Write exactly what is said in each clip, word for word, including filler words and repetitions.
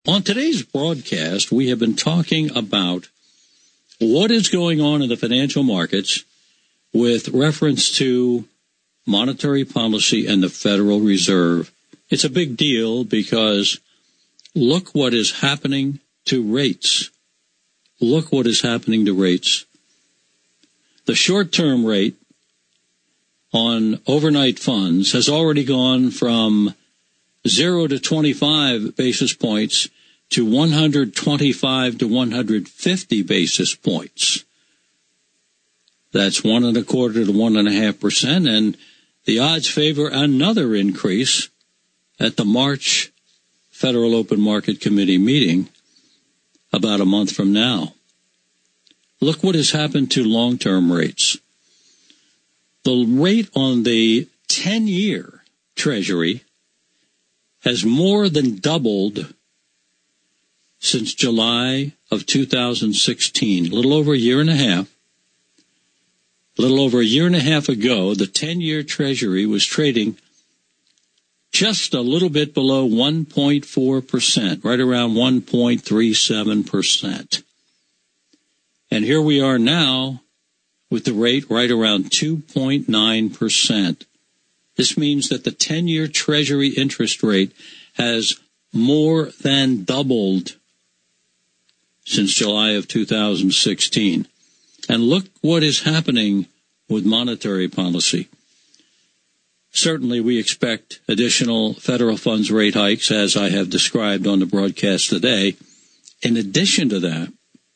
On today's broadcast, we have been talking about what is going on in the financial markets with reference to monetary policy and the Federal Reserve. It's a big deal because look what is happening to rates. Look what is happening to rates. The short-term rate on overnight funds has already gone from zero to twenty-five basis points to one hundred twenty-five to one hundred fifty basis points. That's one and a quarter to one and a half percent, and the odds favor another increase at the March Federal Open Market Committee meeting about a month from now. Look what has happened to long-term rates. The rate on the ten-year Treasury has more than doubled since July of two thousand sixteen, a little over a year and a half. A little over a year and a half ago, the ten-year Treasury was trading just a little bit below one point four percent, right around one point three seven percent. And here we are now with the rate right around two point nine percent. This means that the ten-year Treasury interest rate has more than doubled since July of two thousand sixteen. And look what is happening with monetary policy. Certainly we expect additional federal funds rate hikes, as I have described on the broadcast today. In addition to that,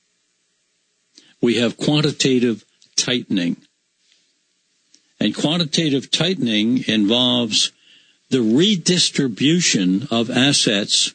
we have quantitative tightening. And quantitative tightening involves the redistribution of assets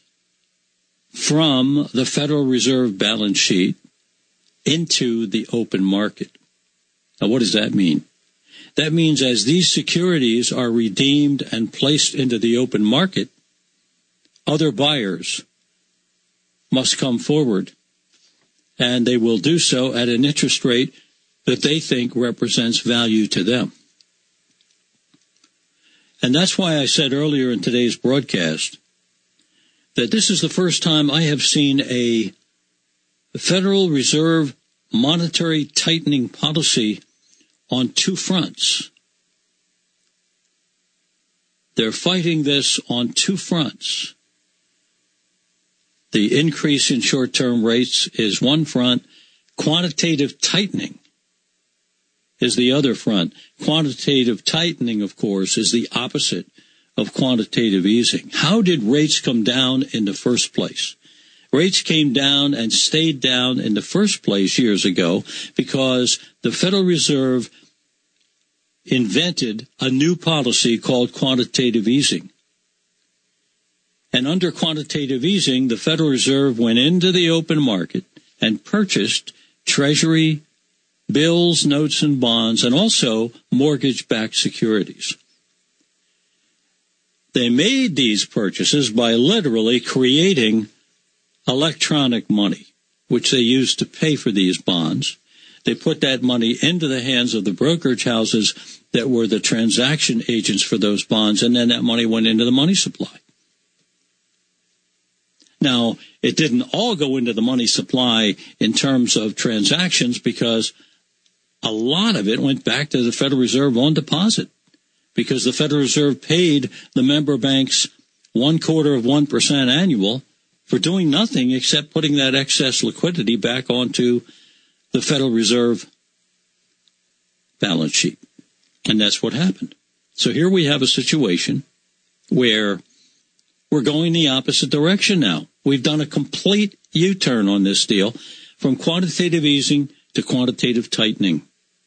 from the Federal Reserve balance sheet into the open market. Now, what does that mean? That means as these securities are redeemed and placed into the open market, other buyers must come forward, and they will do so at an interest rate that they think represents value to them. And that's why I said earlier in today's broadcast that this is the first time I have seen a Federal Reserve monetary tightening policy on two fronts. They're fighting this on two fronts. The increase in short-term rates is one front. Quantitative tightening is the other front. Quantitative tightening, of course, is the opposite of quantitative easing. How did rates come down in the first place? Rates came down and stayed down in the first place years ago because the Federal Reserve invented a new policy called quantitative easing. And under quantitative easing, the Federal Reserve went into the open market and purchased Treasury bills, notes, and bonds, and also mortgage-backed securities. They made these purchases by literally creating electronic money, which they used to pay for these bonds. They put that money into the hands of the brokerage houses that were the transaction agents for those bonds, and then that money went into the money supply. Now, it didn't all go into the money supply in terms of transactions because a lot of it went back to the Federal Reserve on deposit because the Federal Reserve paid the member banks one quarter of one percent annual for doing nothing except putting that excess liquidity back onto the Federal Reserve balance sheet. And that's what happened. So here we have a situation where we're going the opposite direction now. We've done a complete U-turn on this deal from quantitative easing to quantitative tightening.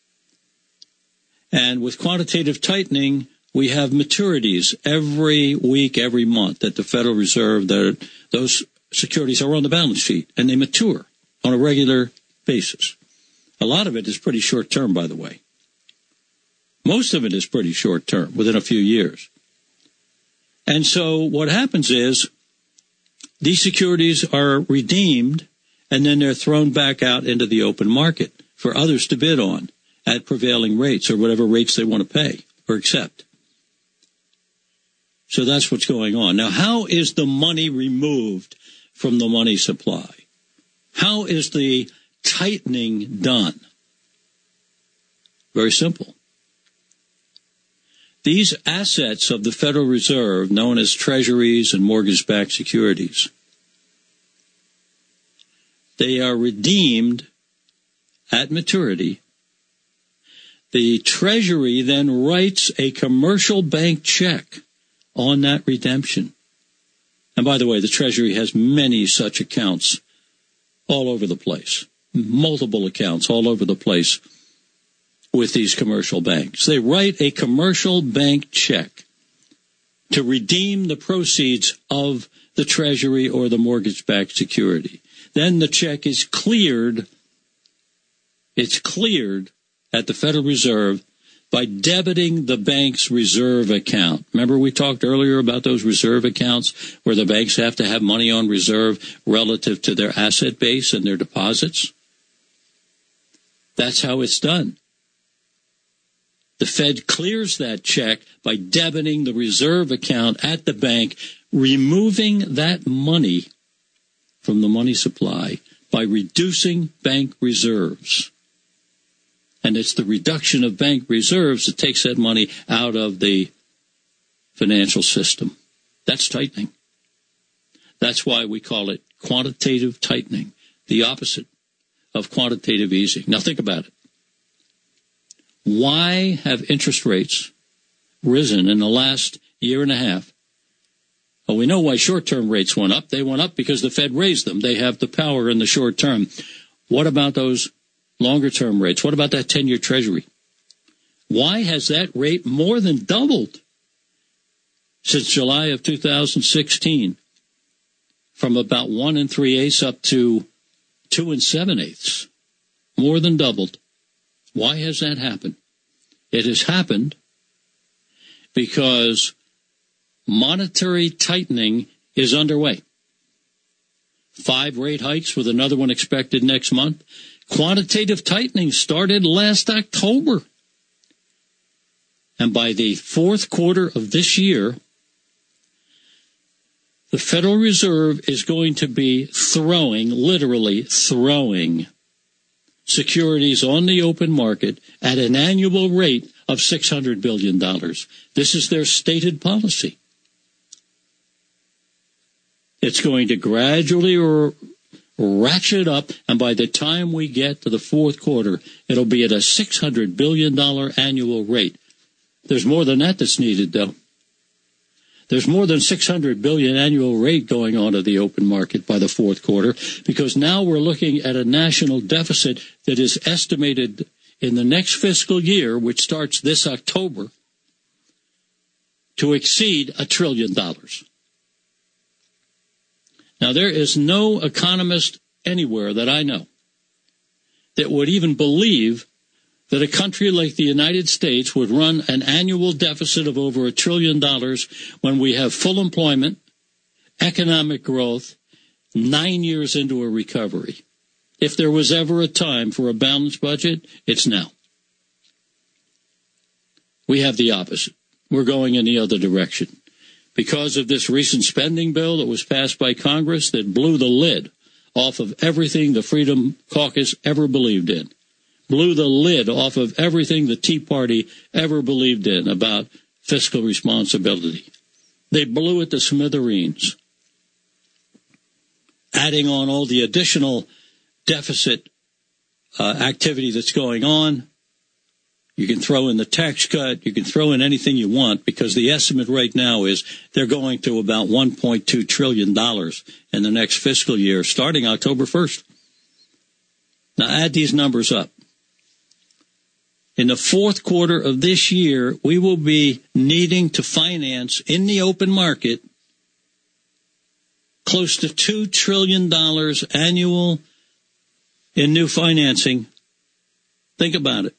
And with quantitative tightening, we have maturities every week, every month at the Federal Reserve. That those securities are on the balance sheet, and they mature on a regular basis. A lot of it is pretty short term, by the way. Most of it is pretty short term, within a few years. And so what happens is these securities are redeemed, and then they're thrown back out into the open market for others to bid on at prevailing rates or whatever rates they want to pay or accept. So that's what's going on. Now, how is the money removed from the money supply? How is the tightening done? Very simple. These assets of the Federal Reserve, known as treasuries and mortgage-backed securities, they are redeemed at maturity. The Treasury then writes a commercial bank check on that redemption. And by the way, the Treasury has many such accounts all over the place, multiple accounts all over the place with these commercial banks. They write a commercial bank check to redeem the proceeds of the Treasury or the mortgage-backed security. Then the check is cleared. It's cleared at the Federal Reserve by debiting the bank's reserve account. Remember we talked earlier about those reserve accounts where the banks have to have money on reserve relative to their asset base and their deposits? That's how it's done. The Fed clears that check by debiting the reserve account at the bank, removing that money from the money supply by reducing bank reserves. And it's the reduction of bank reserves that takes that money out of the financial system. That's tightening. That's why we call it quantitative tightening, the opposite of quantitative easing. Now think about it. Why have interest rates risen in the last year and a half? Well, we know why short-term rates went up. They went up because the Fed raised them. They have the power in the short term. What about those longer-term rates? What about that ten-year Treasury? Why has that rate more than doubled since July of two thousand sixteen, from about one and three-eighths up to two and seven-eighths? More than doubled. Why has that happened? It has happened because monetary tightening is underway. Five rate hikes with another one expected next month. Quantitative tightening started last October. And by the fourth quarter of this year, the Federal Reserve is going to be throwing, literally throwing, securities on the open market at an annual rate of six hundred billion dollars. This is their stated policy. It's going to gradually r- ratchet up, and by the time we get to the fourth quarter, it'll be at a six hundred billion dollars annual rate. There's more than that that's needed, though. There's more than six hundred billion dollars annual rate going on to the open market by the fourth quarter, because now we're looking at a national deficit that is estimated in the next fiscal year, which starts this October, to exceed a trillion dollars. Now, there is no economist anywhere that I know that would even believe that a country like the United States would run an annual deficit of over a trillion dollars when we have full employment, economic growth, nine years into a recovery. If there was ever a time for a balanced budget, it's now. We have the opposite. We're going in the other direction. Because of this recent spending bill that was passed by Congress that blew the lid off of everything the Freedom Caucus ever believed in. Blew the lid off of everything the Tea Party ever believed in about fiscal responsibility. They blew it to smithereens, adding on all the additional deficit uh, activity that's going on. You can throw in the tax cut. You can throw in anything you want, because the estimate right now is they're going to about one point two trillion dollars in the next fiscal year, starting October first. Now add these numbers up. In the fourth quarter of this year, we will be needing to finance in the open market close to two trillion dollars annual in new financing. Think about it.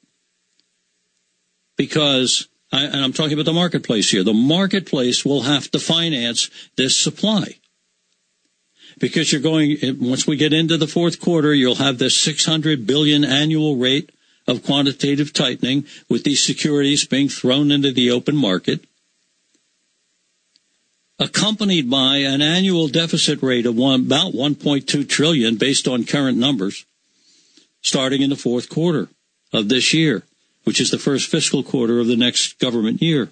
Because, I, and I'm talking about the marketplace here, the marketplace will have to finance this supply. Because you're going, once we get into the fourth quarter, you'll have this six hundred billion dollars annual rate of quantitative tightening with these securities being thrown into the open market. accompanied by an annual deficit rate of one, about one point two trillion dollars based on current numbers, starting in the fourth quarter of this year, which is the first fiscal quarter of the next government year.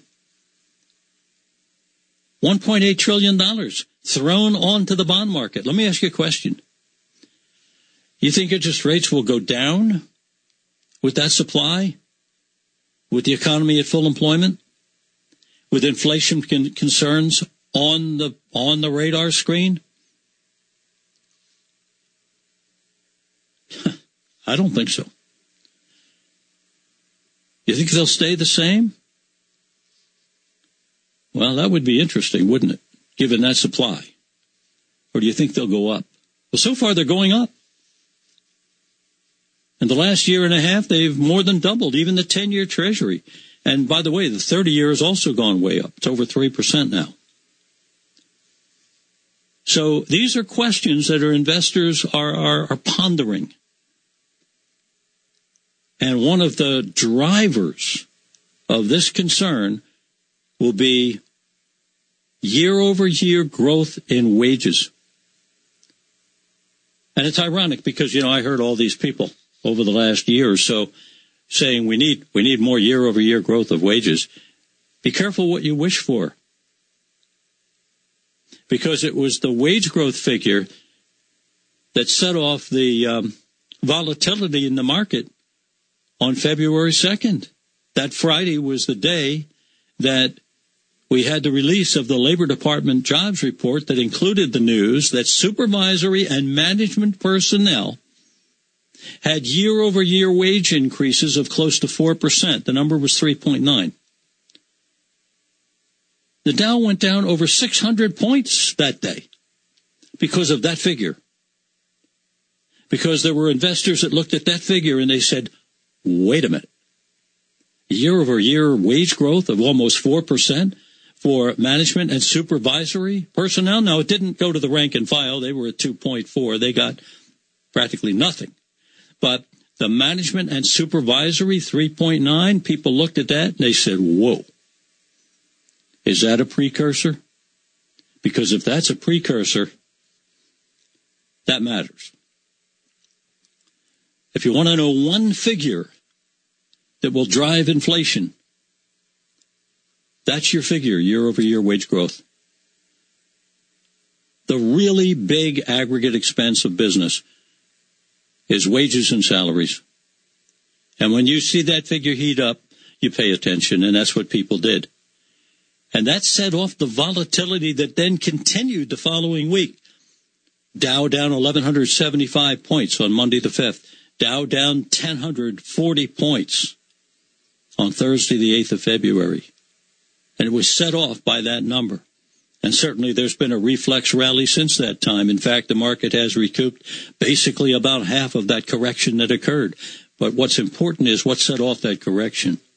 one point eight trillion dollars thrown onto the bond market. Let me ask you a question. You think interest rates will go down with that supply? With the economy at full employment? With inflation con- concerns on the on the radar screen? I don't think so. You think they'll stay the same? Well, that would be interesting, wouldn't it, given that supply? Or do you think they'll go up? Well, so far they're going up. In the last year and a half, they've more than doubled, even the ten-year Treasury. And by the way, the thirty-year has also gone way up. It's over three percent now. So these are questions that our investors are, are, are pondering. And one of the drivers of this concern will be year-over-year growth in wages. And it's ironic because, you know, I heard all these people over the last year or so saying we need we need more year-over-year growth of wages. Be careful what you wish for. Because it was the wage growth figure that set off the um, volatility in the market on February second. That Friday was the day that we had the release of the Labor Department jobs report that included the news that supervisory and management personnel had year-over-year wage increases of close to four percent. The number was three point nine. The Dow went down over six hundred points that day because of that figure. Because there were investors that looked at that figure and they said, wait a minute. Year-over-year wage growth of almost four percent for management and supervisory personnel. Now, it didn't go to the rank and file. They were at two point four. They got practically nothing. But the management and supervisory, three point nine, people looked at that and they said, whoa. Is that a precursor? Because if that's a precursor, that matters. If you want to know one figure that will drive inflation, that's your figure, year-over-year wage growth. The really big aggregate expense of business is wages and salaries. And when you see that figure heat up, you pay attention, and that's what people did. And that set off the volatility that then continued the following week. Dow down eleven seventy-five points on Monday the fifth. Dow down one thousand one hundred forty points on Thursday the eighth of February. And it was set off by that number. And certainly there's been a reflex rally since that time. In fact, the market has recouped basically about half of that correction that occurred. But what's important is what set off that correction.